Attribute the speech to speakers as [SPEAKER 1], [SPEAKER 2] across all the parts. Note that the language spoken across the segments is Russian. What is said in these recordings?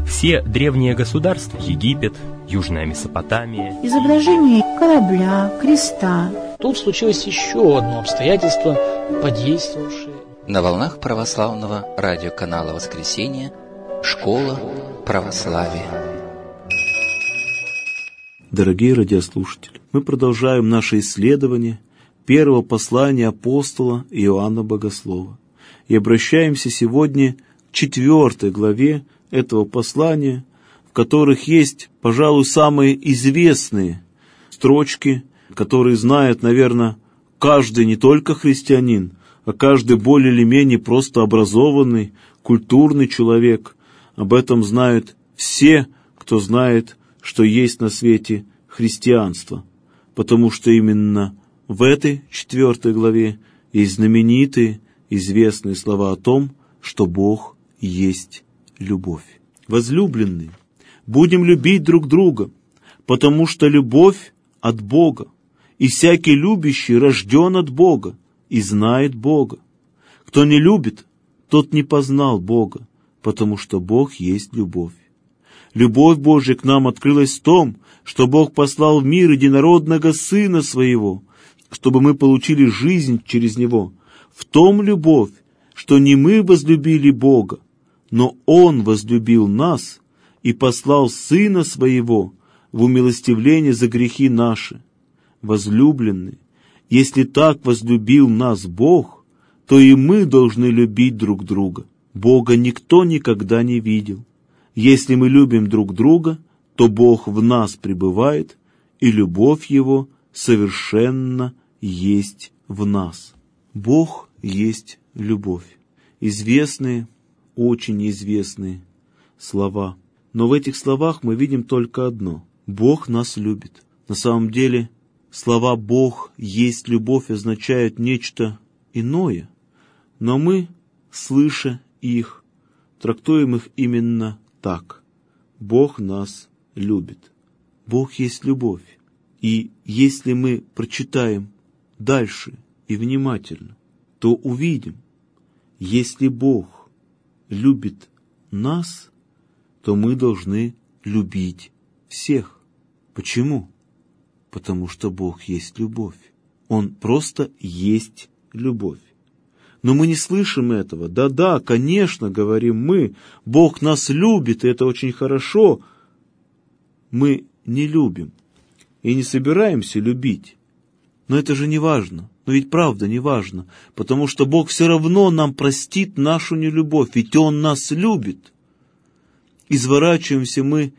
[SPEAKER 1] Все древние государства, Египет, Южная Месопотамия,
[SPEAKER 2] изображение корабля, креста.
[SPEAKER 3] Тут случилось еще одно обстоятельство, подействовавшее.
[SPEAKER 4] На волнах православного радиоканала «Воскресенье» «Школа православия».
[SPEAKER 5] Дорогие радиослушатели, мы продолжаем наше исследование первого послания апостола Иоанна Богослова и обращаемся сегодня к 4 главе этого послания, в которых есть, пожалуй, самые известные строчки, которые знает, наверное, каждый не только христианин, а каждый более или менее просто образованный, культурный человек. Об этом знают все, кто знает, что есть на свете христианство, потому что именно в этой 4 главе есть знаменитые, известные слова о том, что Бог есть любовь. Возлюбленные, будем любить друг друга, потому что любовь от Бога, и всякий любящий рожден от Бога и знает Бога. Кто не любит, тот не познал Бога, потому что Бог есть любовь. Любовь Божья к нам открылась в том, что Бог послал в мир единородного Сына Своего, чтобы мы получили жизнь через Него. В том любовь, что не мы возлюбили Бога, но Он возлюбил нас и послал Сына Своего в умилостивление за грехи наши. Возлюбленные, если так возлюбил нас Бог, то и мы должны любить друг друга. Бога никто никогда не видел. Если мы любим друг друга, то Бог в нас пребывает, и любовь Его совершенно есть в нас. Бог есть любовь. Известные, очень известные слова. Но в этих словах мы видим только одно. Бог нас любит. На самом деле, слова «Бог есть любовь» означают нечто иное. Но мы, слыша их, трактуем их именно так. Бог нас любит. Бог есть любовь. И если мы прочитаем дальше и внимательно, то увидим, если Бог любит нас, то мы должны любить всех. Почему? Потому что Бог есть любовь. Он просто есть любовь. Но мы не слышим этого. Да-да, конечно, говорим мы, Бог нас любит, и это очень хорошо. Мы не любим и не собираемся любить. Но это же не важно. Но ведь правда не важно, потому что Бог все равно нам простит нашу нелюбовь, ведь Он нас любит. Изворачиваемся мы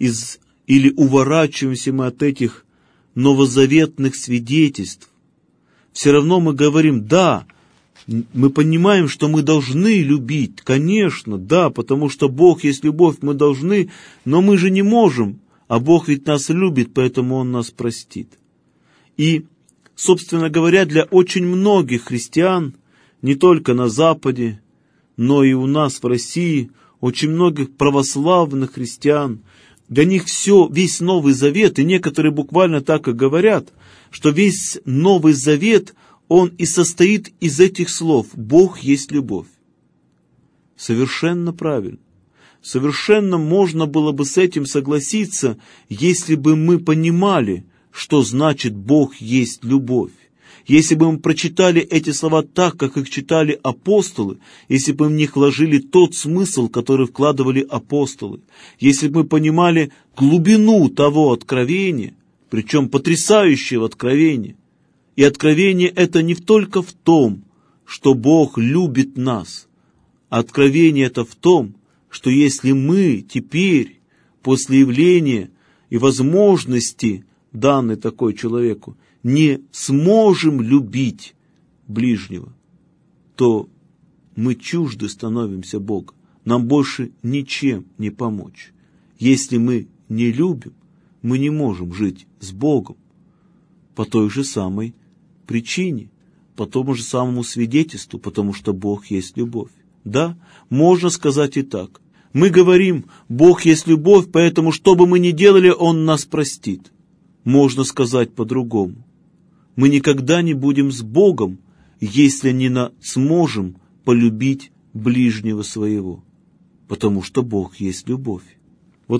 [SPEAKER 5] или уворачиваемся мы от этих новозаветных свидетельств. Все равно мы говорим, да, мы понимаем, что мы должны любить, конечно, да, потому что Бог есть любовь, мы должны, но мы же не можем, а Бог ведь нас любит, поэтому Он нас простит. И, собственно говоря, для очень многих христиан, не только на Западе, но и у нас в России, очень многих православных христиан, для них весь Новый Завет, и некоторые буквально так и говорят, что весь Новый Завет, он и состоит из этих слов «Бог есть любовь». Совершенно правильно. Совершенно можно было бы с этим согласиться, если бы мы понимали, что значит «Бог есть любовь». Если бы мы прочитали эти слова так, как их читали апостолы, если бы в них вложили тот смысл, который вкладывали апостолы, если бы мы понимали глубину того откровения, причем потрясающего откровения, и откровение это не только в том, что Бог любит нас, а откровение это в том, что если мы теперь, после явления и возможности, данной такой человеку, не сможем любить ближнего, то мы чужды становимся Бога. Нам больше ничем не помочь. Если мы не любим, мы не можем жить с Богом по той же самой причине, по тому же самому свидетельству, потому что Бог есть любовь. Да, можно сказать и так. Мы говорим, Бог есть любовь, поэтому что бы мы ни делали, Он нас простит. Можно сказать по-другому. Мы никогда не будем с Богом, если не сможем полюбить ближнего своего, потому что Бог есть любовь. Вот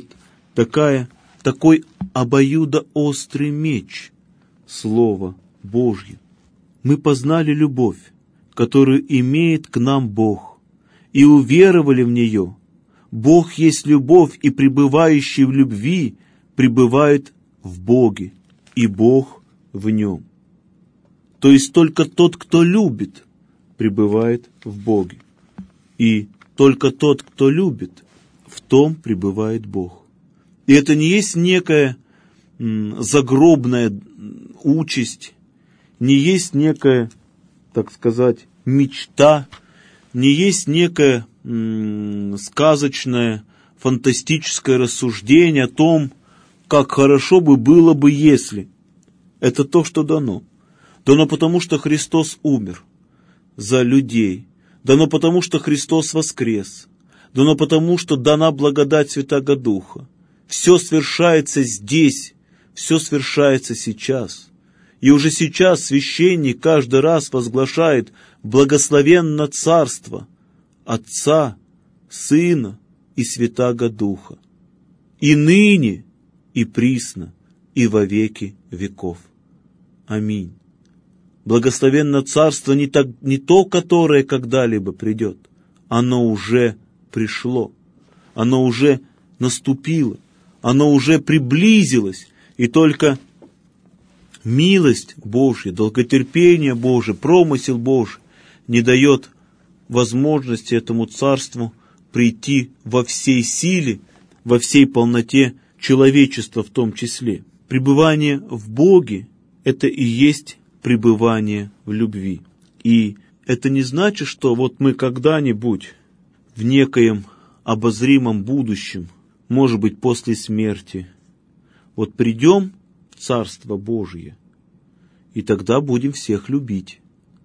[SPEAKER 5] такой обоюдоострый меч Слова Божье. Мы познали любовь, которую имеет к нам Бог, и уверовали в нее. Бог есть любовь, и пребывающий в любви пребывает в Боге, и Бог в нем. То есть только тот, кто любит, пребывает в Боге. И только тот, кто любит, в том пребывает Бог. И это не есть некая загробная участь, не есть некая, так сказать, мечта, не есть некое сказочное, фантастическое рассуждение о том, как хорошо бы было бы, если. Это то, что дано. Дано потому, что Христос умер за людей. Дано потому, что Христос воскрес. Дано потому, что дана благодать Святаго Духа. Все свершается здесь, все свершается сейчас. И уже сейчас священник каждый раз возглашает «Благословенно Царство Отца, Сына и Святаго Духа, и ныне, и присно, и во веки веков. Аминь». Благословенно Царство не то, которое когда-либо придет. Оно уже пришло, оно уже наступило, оно уже приблизилось, и только милость Божья, долготерпение Божие, промысел Божий не дает возможности этому царству прийти во всей силе, во всей полноте человечества в том числе. Пребывание в Боге – это и есть пребывание в любви. И это не значит, что вот мы когда-нибудь в некоем обозримом будущем, может быть, после смерти, вот придем в Царство Божие, и тогда будем всех любить.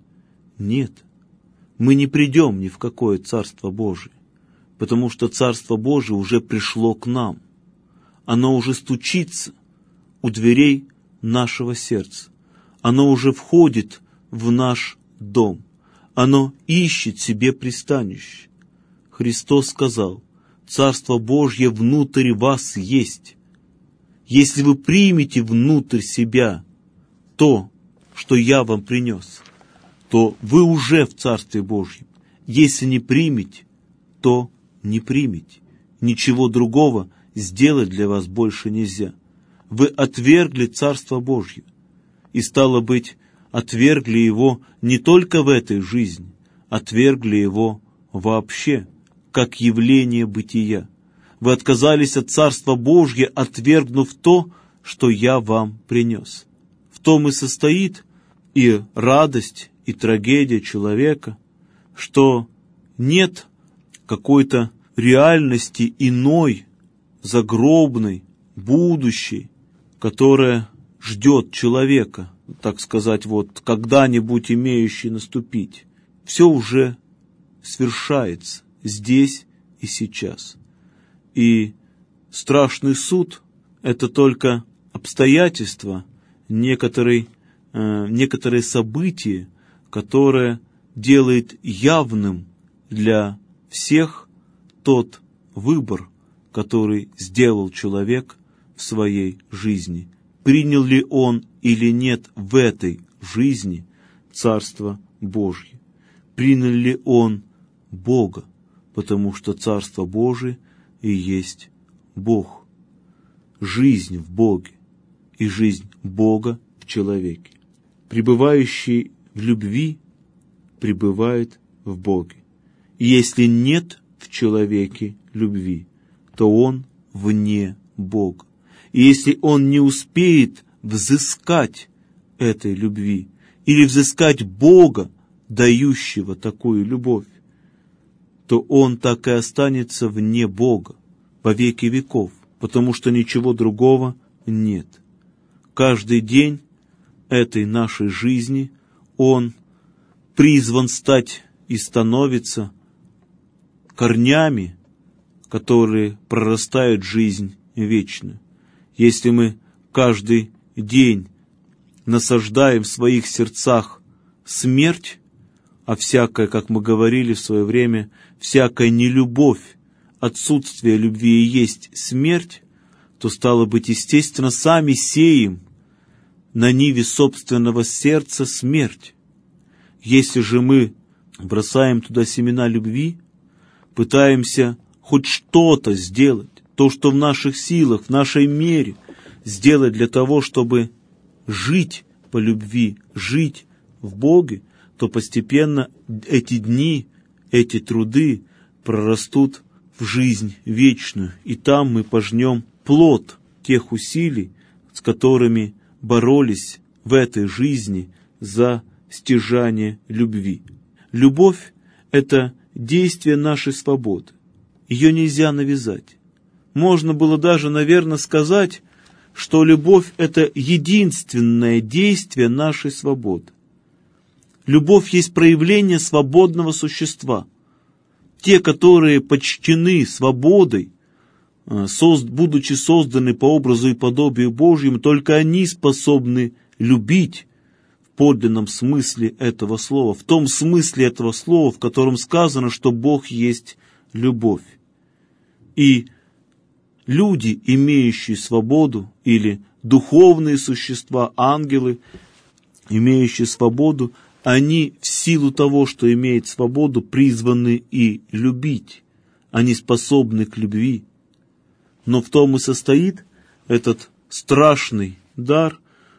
[SPEAKER 5] Нет, мы не придем ни в какое Царство Божие, потому что Царство Божие уже пришло к нам. Оно уже стучится у дверей нашего сердца. Оно уже входит в наш дом. Оно ищет себе пристанище. Христос сказал: «Царство Божье внутрь вас есть». Если вы примете внутрь себя то, что я вам принес, то вы уже в Царстве Божьем. Если не примете, то не примете. Ничего другого сделать для вас больше нельзя. Вы отвергли Царство Божье, и, стало быть, отвергли его не только в этой жизни, отвергли его вообще, как явление бытия. Вы отказались от Царства Божьего, отвергнув то, что я вам принес. В том и состоит и радость, и трагедия человека, что нет какой-то реальности иной, загробной, будущей, которая ждет человека, так сказать, вот когда-нибудь имеющий наступить. Все уже свершается здесь и сейчас. И страшный суд – это только обстоятельства, некоторые события, которое делает явным для всех тот выбор, который сделал человек в своей жизни. Принял ли он или нет в этой жизни Царство Божье? Принял ли он Бога? Потому что Царство Божие и есть Бог. Жизнь в Боге и жизнь Бога в человеке. Пребывающий в любви пребывает в Боге. И если нет в человеке любви, то он вне Бога. И если он не успеет взыскать этой любви или взыскать Бога, дающего такую любовь, то он так и останется вне Бога во веки веков, потому что ничего другого нет. Каждый день этой нашей жизни он призван стать и становится корнями, которые прорастают жизнь вечную. Если мы каждый день насаждаем в своих сердцах смерть, а всякая, как мы говорили в свое время, всякая нелюбовь, отсутствие любви и есть смерть, то, стало быть, естественно, сами сеем на ниве собственного сердца смерть. Если же мы бросаем туда семена любви, пытаемся хоть что-то сделать, то, что в наших силах, в нашей мере, сделать для того, чтобы жить по любви, жить в Боге, то постепенно эти дни, эти труды прорастут в жизнь вечную, и там мы пожнем плод тех усилий, с которыми боролись в этой жизни за стяжание любви. Любовь — это действие нашей свободы. Ее нельзя навязать. Можно было даже, наверное, сказать, что любовь — это единственное действие нашей свободы. Любовь есть проявление свободного существа. Те, которые почтены свободой, будучи созданы по образу и подобию Божьему, только они способны любить в подлинном смысле этого слова, в том смысле этого слова, в котором сказано, что Бог есть любовь. И люди, имеющие свободу, или духовные существа, ангелы, имеющие свободу, они в силу того, что имеют свободу, призваны и любить. Они способны к любви. Но в том и состоит этот страшный дар,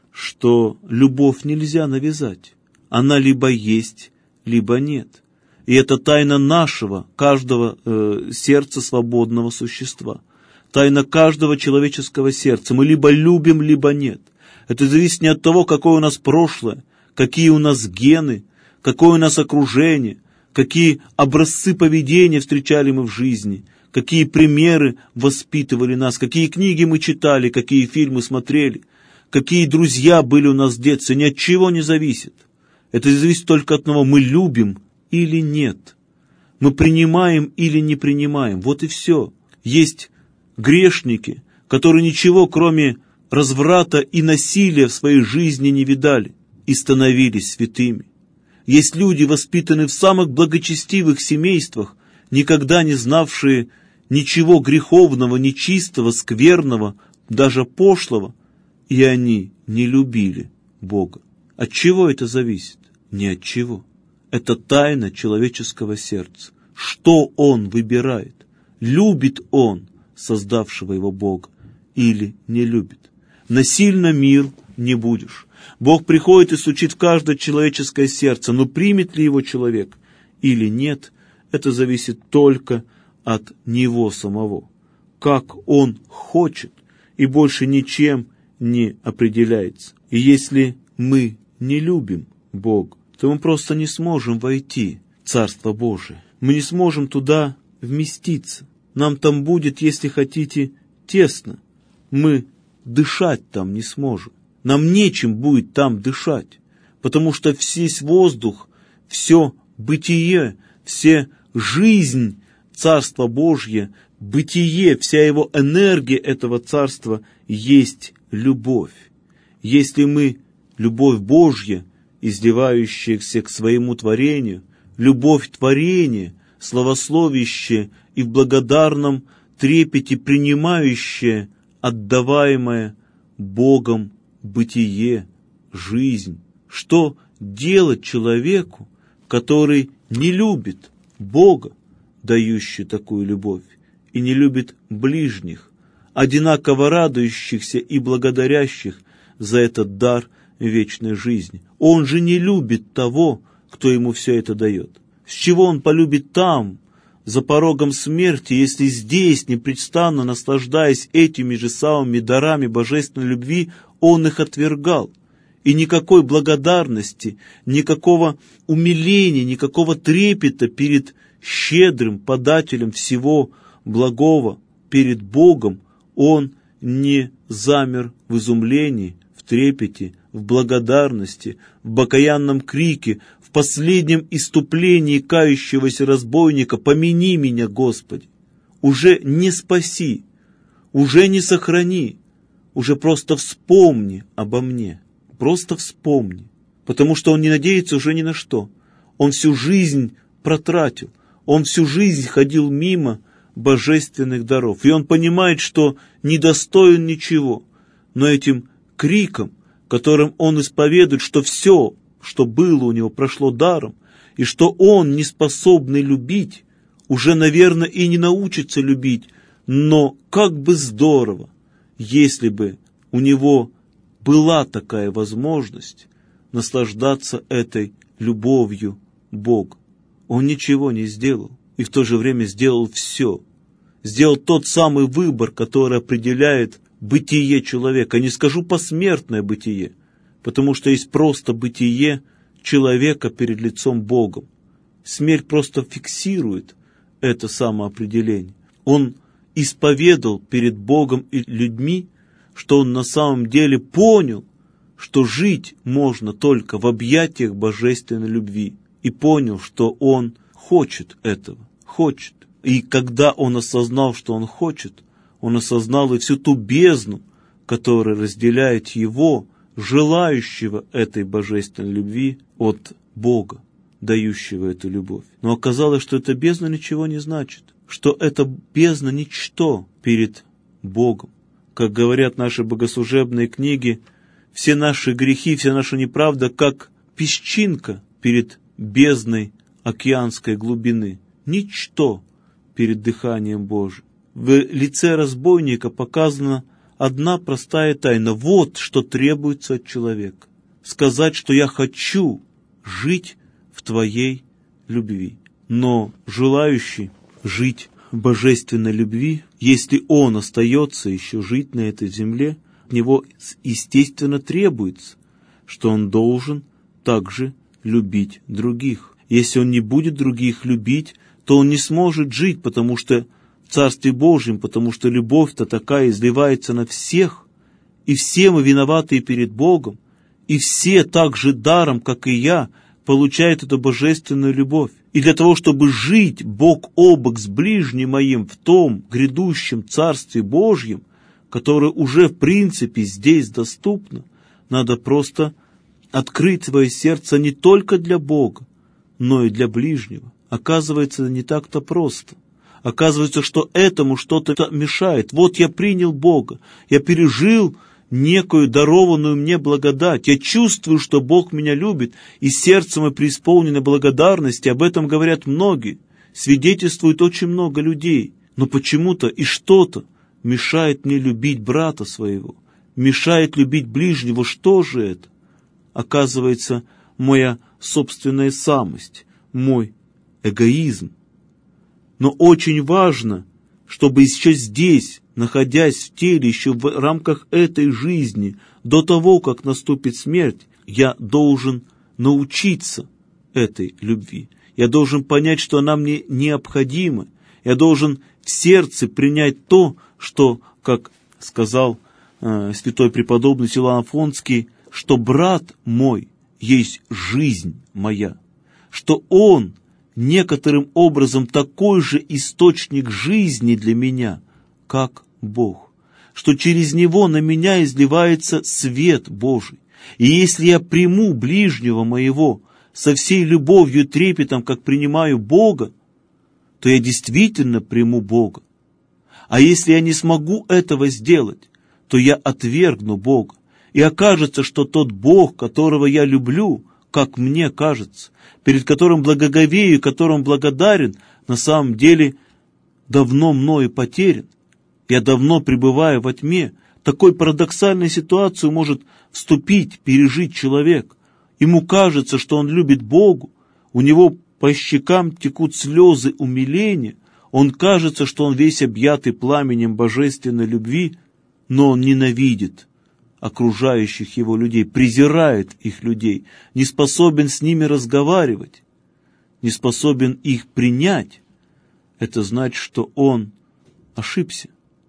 [SPEAKER 5] что любовь нельзя навязать. Она либо есть, либо нет. И это тайна нашего, каждого сердца свободного существа. Тайна каждого человеческого сердца. Мы либо любим, либо нет. Это зависит не от того, какое у нас прошлое, какие у нас гены, какое у нас окружение, какие образцы поведения встречали мы в жизни, какие примеры воспитывали нас, какие книги мы читали, какие фильмы смотрели, какие друзья были у нас в детстве. Ни от чего не зависит. Это зависит только от того, мы любим или нет. Мы принимаем или не принимаем. Вот и все. Есть грешники, которые ничего, кроме разврата и насилия в своей жизни не видали и становились святыми. Есть люди, воспитанные в самых благочестивых семействах, никогда не знавшие ничего греховного, нечистого, скверного, даже пошлого, и они не любили Бога. От чего это зависит? Ни от чего. Это тайна человеческого сердца. Что он выбирает? Любит он создавшего его Бога или не любит? Насильно мир не будешь. Бог приходит и стучит в каждое человеческое сердце, но примет ли его человек или нет, это зависит только от него самого. Как он хочет, и больше ничем не определяется. И если мы не любим Бога, то мы просто не сможем войти в Царство Божие. Мы не сможем туда вместиться. Нам там будет, если хотите, тесно. Мы дышать там не сможем. Нам нечем будет там дышать, потому что весь воздух, все бытие, вся жизнь Царства Божье, бытие, вся его энергия этого Царства есть любовь. Если мы, любовь Божья, издевающаяся к своему творению, любовь творения, славословящая и в благодарном трепете принимающая отдаваемое Богом бытие, жизнь. Что делать человеку, который не любит Бога, дающий такую любовь, и не любит ближних, одинаково радующихся и благодарящих за этот дар вечной жизни? Он же не любит того, кто ему все это дает. С чего он полюбит там, за порогом смерти, если здесь, непрестанно наслаждаясь этими же самыми дарами божественной любви, он их отвергал? И никакой благодарности, никакого умиления, никакого трепета перед щедрым подателем всего благого, перед Богом, он не замер в изумлении, в трепете, в благодарности, в покаянном крике, в последнем иступлении кающегося разбойника: «Помяни меня, Господи!» Уже не спаси, уже не сохрани, уже просто вспомни обо мне, просто вспомни, потому что он не надеется уже ни на что. Он всю жизнь протратил, он всю жизнь ходил мимо божественных даров. И он понимает, что недостоин ничего. Но этим криком, которым он исповедует, что все, что было у него, прошло даром, и что он не способный любить, уже, наверное, и не научится любить, но как бы здорово, если бы у него была такая возможность наслаждаться этой любовью Бога. Он ничего не сделал, и в то же время сделал все. Сделал тот самый выбор, который определяет бытие человека. Не скажу посмертное бытие, потому что есть просто бытие человека перед лицом Богом. Смерть просто фиксирует это самоопределение. Он исповедал перед Богом и людьми, что он на самом деле понял, что жить можно только в объятиях божественной любви. И понял, что он хочет этого, хочет. И когда он осознал, что он хочет, он осознал и всю ту бездну, которая разделяет его, желающего этой божественной любви, от Бога, дающего эту любовь. Но оказалось, что эта бездна ничего не значит, что эта бездна ничто перед Богом. Как говорят наши богослужебные книги, все наши грехи, вся наша неправда, как песчинка перед бездной океанской глубины. Ничто перед дыханием Божьим. В лице разбойника показана одна простая тайна. Вот что требуется от человека. Сказать, что я хочу жить в Твоей любви. Но желающий жить в божественной любви, если он остается еще жить на этой земле, от него, естественно, требуется, что он должен также любить других. Если он не будет других любить, то он не сможет жить, потому что в Царстве Божьем, потому что любовь-то такая изливается на всех, и все мы виноваты перед Богом, и все так же даром, как и я, получают эту божественную любовь. И для того, чтобы жить бок о бок с ближним моим в том грядущем Царстве Божьем, которое уже в принципе здесь доступно, надо просто открыть свое сердце не только для Бога, но и для ближнего. Оказывается, не так-то просто. Оказывается, что этому что-то мешает. Вот я принял Бога, я пережил некую дарованную мне благодать. Я чувствую, что Бог меня любит, и сердце мое преисполнено благодарности. Об этом говорят многие. Свидетельствует очень много людей. Но почему-то и что-то мешает мне любить брата своего, мешает любить ближнего. Что же это? Оказывается, моя собственная самость, мой эгоизм. Но очень важно, чтобы еще здесь, находясь в теле, еще в рамках этой жизни, до того, как наступит смерть, я должен научиться этой любви. Я должен понять, что она мне необходима. Я должен в сердце принять то, что, как сказал святой преподобный Силуан Афонский, что брат мой есть жизнь моя, что он некоторым образом такой же источник жизни для меня, как Бог, что через него на меня изливается свет Божий. И если я приму ближнего моего со всей любовью и трепетом, как принимаю Бога, то я действительно приму Бога. А если я не смогу этого сделать, то я отвергну Бога. И окажется, что тот Бог, которого я люблю, как мне кажется, перед которым благоговею, которым благодарен, на самом деле давно мною потерян. Я давно пребываю во тьме. Такой парадоксальной ситуацию может вступить, пережить человек. Ему кажется, что он любит Богу, у него по щекам текут слезы умиления, он кажется, что он весь объятый пламенем божественной любви, но он ненавидит окружающих его людей, презирает их людей, не способен с ними разговаривать, не способен их принять. Это значит, что он ошибся.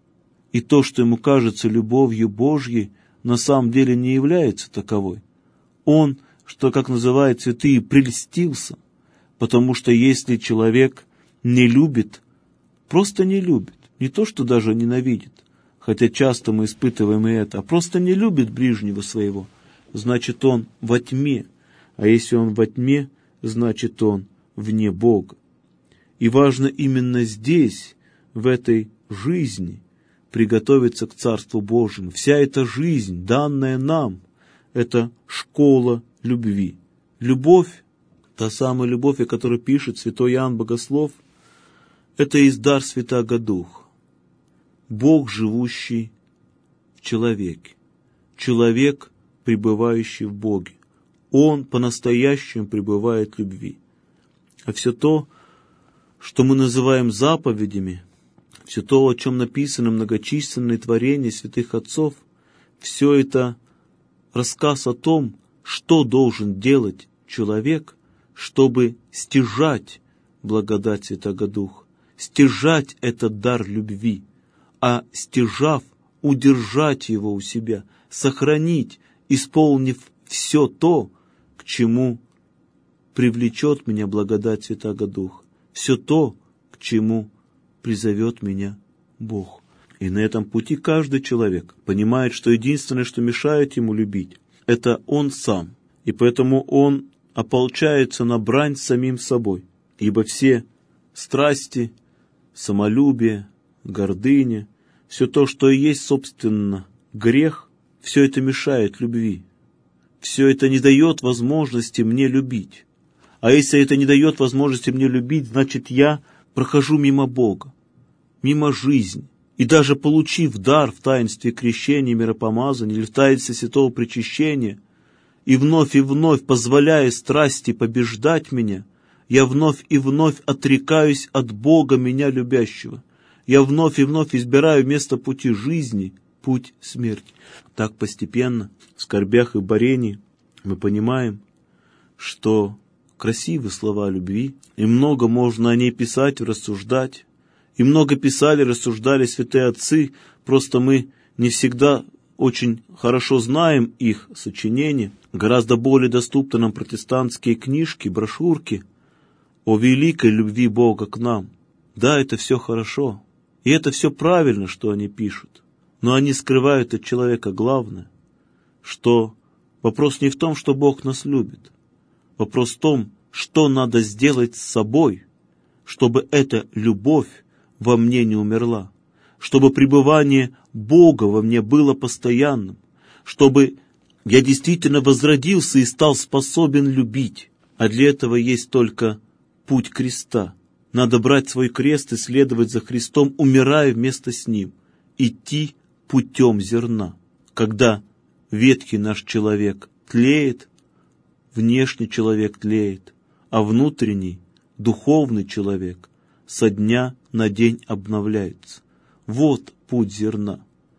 [SPEAKER 5] И то, что ему кажется любовью Божьей, на самом деле не является таковой. Он, что, как называют святые, прельстился, потому что если человек не любит, просто не любит, не то, что даже ненавидит, хотя часто мы испытываем и это, а просто не любит ближнего своего, значит, он во тьме. А если он во тьме, значит, он вне Бога. И важно именно здесь в этой жизни приготовиться к Царству Божьему. Вся эта жизнь, данная нам, это школа любви. Любовь, та самая любовь, о которой пишет святой Иоанн Богослов, это есть дар Святаго Духа. Бог, живущий в человеке. Человек, пребывающий в Боге. Он по-настоящему пребывает в любви. А все то, что мы называем заповедями, все то, о чем написаны многочисленные творения святых отцов, все это рассказ о том, что должен делать человек, чтобы стяжать благодать Святаго Духа, стяжать этот дар любви, а стяжав, удержать его у себя, сохранить, исполнив все то, к чему привлечет меня благодать Святаго Духа, все то, к чему призовет меня Бог. И на этом пути каждый человек понимает, что единственное, что мешает ему любить, это он сам. И поэтому он ополчается на брань с самим собой. Ибо все страсти, самолюбие, гордыня, все то, что и есть, собственно, грех, все это мешает любви. Все это не дает возможности мне любить. А если это не дает возможности мне любить, значит, я прохожу мимо Бога, мимо жизни. И даже получив дар в таинстве крещения, миропомазания или в таинстве святого причащения, и вновь позволяя страсти побеждать меня, я вновь и вновь отрекаюсь от Бога, меня любящего. Я вновь и вновь избираю вместо пути жизни путь смерти. Так постепенно, в скорбях и борении, мы понимаем, что красивы слова любви, и много можно о ней писать, рассуждать. И много писали, рассуждали святые отцы, просто мы не всегда очень хорошо знаем их сочинения. Гораздо более доступны нам протестантские книжки, брошюрки о великой любви Бога к нам. Да, это все хорошо, и это все правильно, что они пишут, но они скрывают от человека главное, что вопрос не в том, что Бог нас любит, вопрос в том, что надо сделать с собой, чтобы эта любовь во мне не умерла, чтобы пребывание Бога во мне было постоянным, чтобы я действительно возродился и стал способен любить. А для этого есть только путь креста. Надо брать свой крест и следовать за Христом, умирая вместе с Ним, идти путем зерна. Когда ветхий наш человек тлеет, внешний человек тлеет, а внутренний, духовный человек со дня на день обновляется. Вот путь зерна.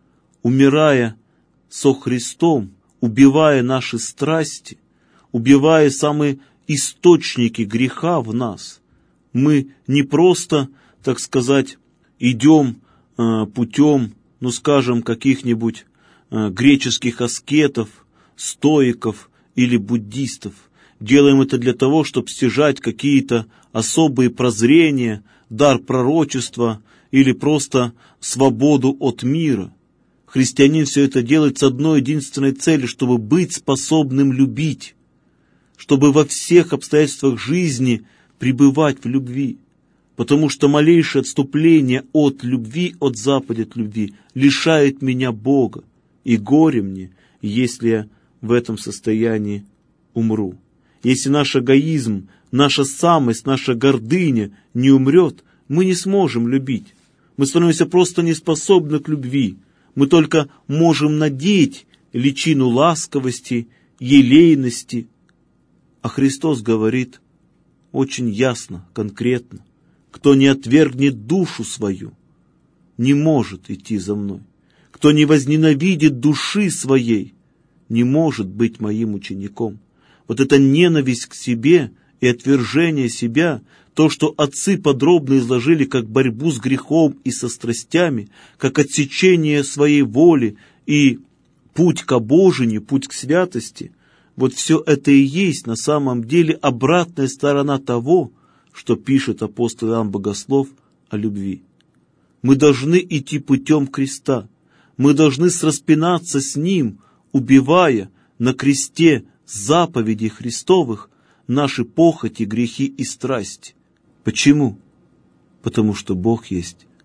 [SPEAKER 5] Умирая со Христом, убивая наши страсти, убивая самые источники греха в нас, мы не просто, так сказать, идем путем, скажем, каких-нибудь греческих аскетов, стоиков или буддистов. Делаем это для того, чтобы стяжать какие-то особые прозрения, дар пророчества или просто свободу от мира. Христианин все это делает с одной единственной целью, чтобы быть способным любить, чтобы во всех обстоятельствах жизни пребывать в любви, потому что малейшее отступление от любви, от заповеди от любви, лишает меня Бога, и горе мне, если я в этом состоянии умру. Если наш эгоизм, наша самость, наша гордыня не умрет, мы не сможем любить. Мы становимся просто неспособны к любви. Мы только можем надеть личину ласковости, елейности. А Христос говорит очень ясно, конкретно: кто не отвергнет душу свою, не может идти за мной. Кто не возненавидит души своей, не может быть моим учеником. Вот эта ненависть к себе и отвержение себя, то, что отцы подробно изложили как борьбу с грехом и со страстями, как отсечение своей воли и путь к обожению, путь к святости, вот все это и есть на самом деле обратная сторона того, что пишет апостол Иоанн Богослов о любви. Мы должны идти путем креста, мы должны сраспинаться с Ним, убивая на кресте заповедей Христовых наши похоти, грехи и страсти. Почему? Потому что Бог есть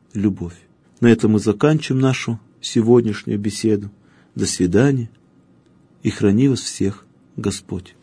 [SPEAKER 5] любовь. На этом мы заканчиваем нашу сегодняшнюю беседу. До свидания, и храни вас всех Господь.